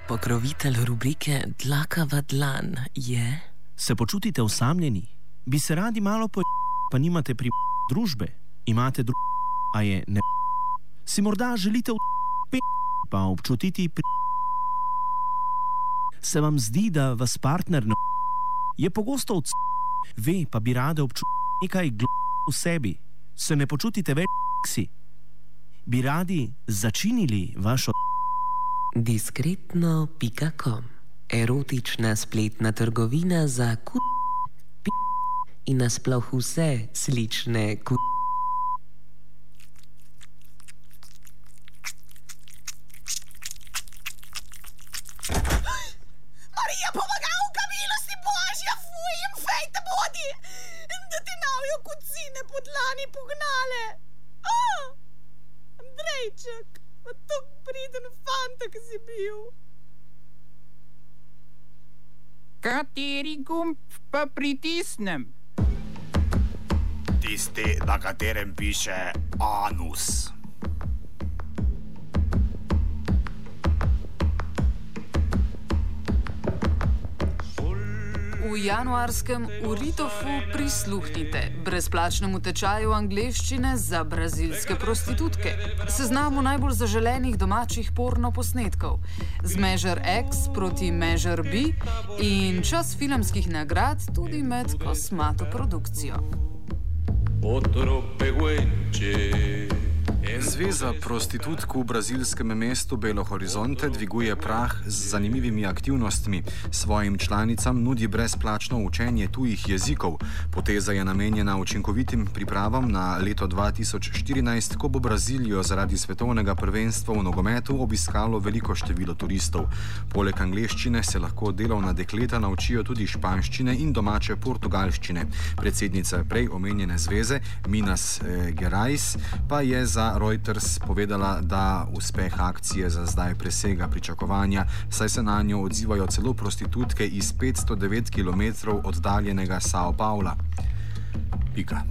Pokrovitelj rubrike Dlaka v dlan je... Se počutite osamljeni? Bi se radi malo pa nimate družbe? Imate a je ne... Si morda želite pa občutiti Se vam zdi, da vas partner ne... Je pogosto ve, pa bi rade občutiti nekaj v sebi. Se ne počutite več Bi radi začinili vašo... Diskretno.com Erotična spletna trgovina za in nasploh vse slične Marija, pomagavka, milosti Božja, fuj, jim fejte bodi, da ti navijo kucine po dlani pognale. Andrejček, pa tok priden fanta, ki si bil. Kateri gumb pa pritisnem? Tisti, na katerem piše anus. V januarskem Uritofu prisluhnite brezplačnemu tečaju angleščine za brazilske prostitutke, seznamu najbolj zaželenih domačih porno posnetkov, z Measure X proti Measure B in čas filmskih nagrad tudi med kosmato produkcijo. Zveza prostitutk v brazilskem mestu Belo Horizonte dviguje prah z zanimivimi aktivnostmi. Svojim članicam nudi brezplačno učenje tujih jezikov. Poteza je namenjena učinkovitim pripravam na leto 2014, ko bo Brazilijo zaradi svetovnega prvenstva v nogometu obiskalo veliko število turistov. Poleg angleščine se lahko delovna dekleta naučijo tudi španščine in domače portugalščine. Predsednica prej omenjene zveze, Minas Gerais, pa je za Reuters povedala, da uspeh akcije za zdaj presega pričakovanja, saj se na njo odzivajo celo prostitutke iz 509 km oddaljenega Sao Paula. Pika.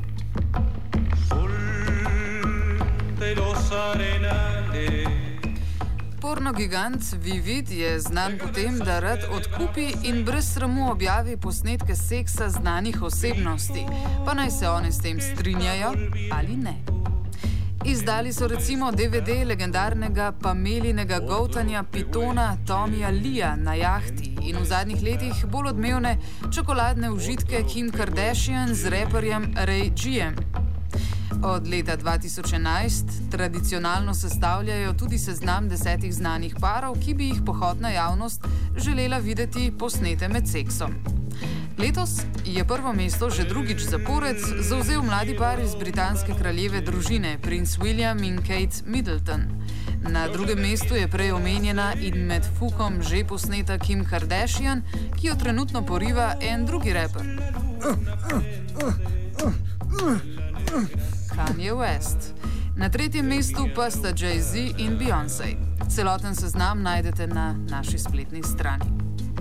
Porno gigant Vivid je znan po tem, da rad odkupi in brez sramu objavi posnetke seksa znanih osebnosti, pa naj se one s tem strinjajo ali ne. Izdali so recimo DVD legendarnega Pamelinega goltanja pitona Tommyja Leeja na jahti in v zadnjih letih bolj odmevne čokoladne užitke Kim Kardashian z reperjem Ray G-em. Od leta 2011 tradicionalno sestavljajo tudi seznam 10 znanih parov, ki bi jih pohodna javnost želela videti posnete med seksom. Letos je prvo mesto že drugič zapored zavzel mladi par iz britanske kraljeve družine, princ William in Kate Middleton. Na drugem mestu je prej omenjena in med fukom že posneta Kim Kardashian, ki jo trenutno poriva en drugi reper. Kanye West. Na tretjem mestu pa sta Jay-Z in Beyoncé. Celoten seznam najdete na naši spletni strani.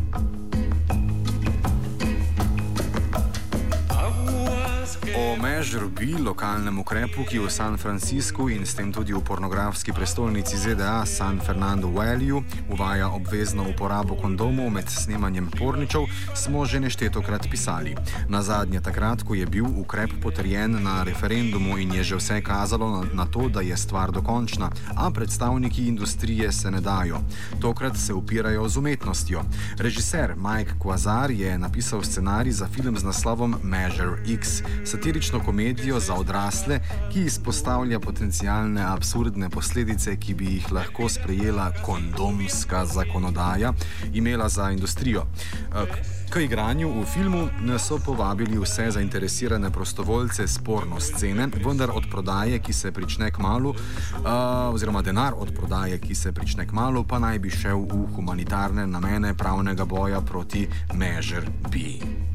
O Measure B, lokalnem ukrepu, ki v San Franciscu in s tem tudi v pornografski prestolnici ZDA San Fernando Valleyju uvaja obvezno uporabo kondomov med snemanjem porničev, smo že neštetokrat pisali. Nazadnje takrat, ko je bil ukrep potrjen na referendumu in je že vse kazalo na to, da je stvar dokončna, a predstavniki industrije se ne dajo. Tokrat se upirajo z umetnostjo. Režiser Mike Quasar je napisal scenarij za film z naslovom Measure X, satirično komedijo za odrasle, ki izpostavlja potencialne absurdne posledice, ki bi jih lahko sprejela kondomska zakonodaja, imela za industrijo. K igranju v filmu so povabili vse zainteresirane prostovoljce s porno scene, vendar od prodaje, ki se prične kmalu, oziroma denar od prodaje, ki se prične kmalu, pa naj bi šel v humanitarne namene pravnega boja proti Measure B.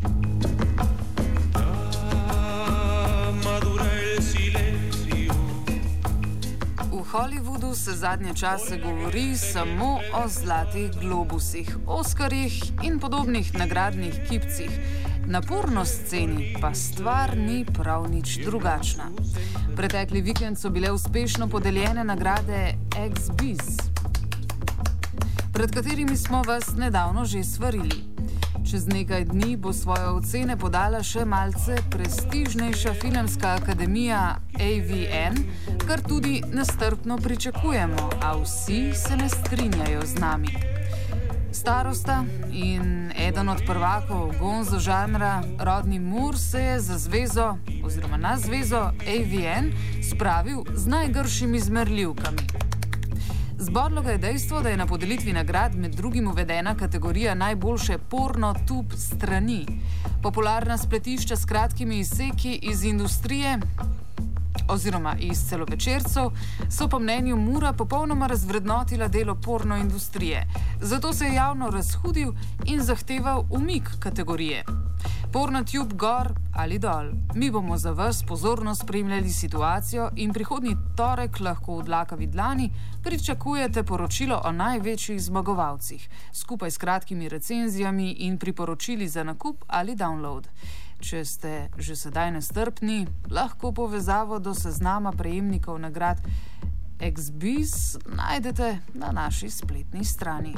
V Hollywoodu se zadnje čase govori samo o zlatih globusih, oskarjih in podobnih nagradnih kipcih. Na porno sceni pa stvar ni prav nič drugačna. Pretekli vikend so bile uspešno podeljene nagrade Ex-Biz. pred katerimi smo vas nedavno že svarili. Čez nekaj dni bo svoje ocene podala še malce prestižnejša filmska akademija AVN, kar tudi nestrpno pričakujemo, a vsi se ne strinjajo z nami. Starosta in eden od prvakov gonzo žanra, Rodney Moore, se je na zvezo AVN spravil z najgršimi zmerljivkami. Zbodlo ga je dejstvo, da je na podelitvi nagrad med drugim uvedena kategorija najboljše porno-tube strani. Popularna spletišča s kratkimi izseki iz industrije oziroma iz celovečercev so po mnenju Mura popolnoma razvrednotila delo porno industrije. Zato se je javno razhudil in zahteval umik kategorije. PornoTube gor ali dol. Mi bomo za vas pozorno spremljali situacijo in prihodnji torek lahko v Dlakavi dlani pričakujete poročilo o največjih zmagovalcih, skupaj s kratkimi recenzijami in priporočili za nakup ali download. Če ste že sedaj nestrpni, lahko povezavo do seznama prejemnikov nagrad XBiz najdete na naši spletni strani.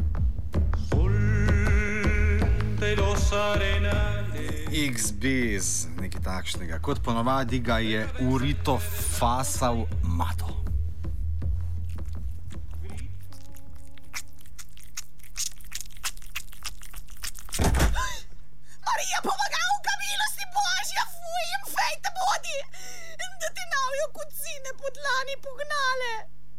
XBiz, nekaj takšnega. Kot ponovadi ga je urito fasal Mato. Marija, pomagavka, milosti Božja, fuj jim fejte bodi, da ti navijo kucine po dlani pognale.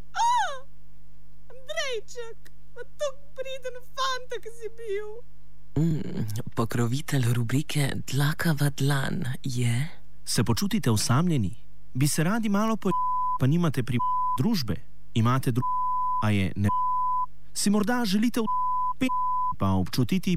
Andrejček, tok priden fantak si bil. Pokrovitelj rubrike Dlakava dlan je... Se počutite osamljeni? Bi se radi malo pa nimate družbe? Imate a je ne... Si morda želite pa občutiti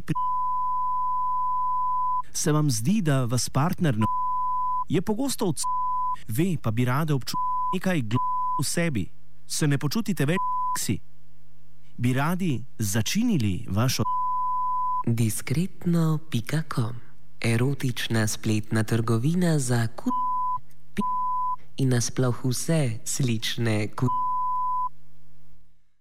Se vam zdi, da vas partner je pogosto ve, pa bi rade občutiti nekaj v sebi. Se ne počutite več Bi radi začinili vašo Diskretno.com, erotična spletna trgovina za in nasploh vse slične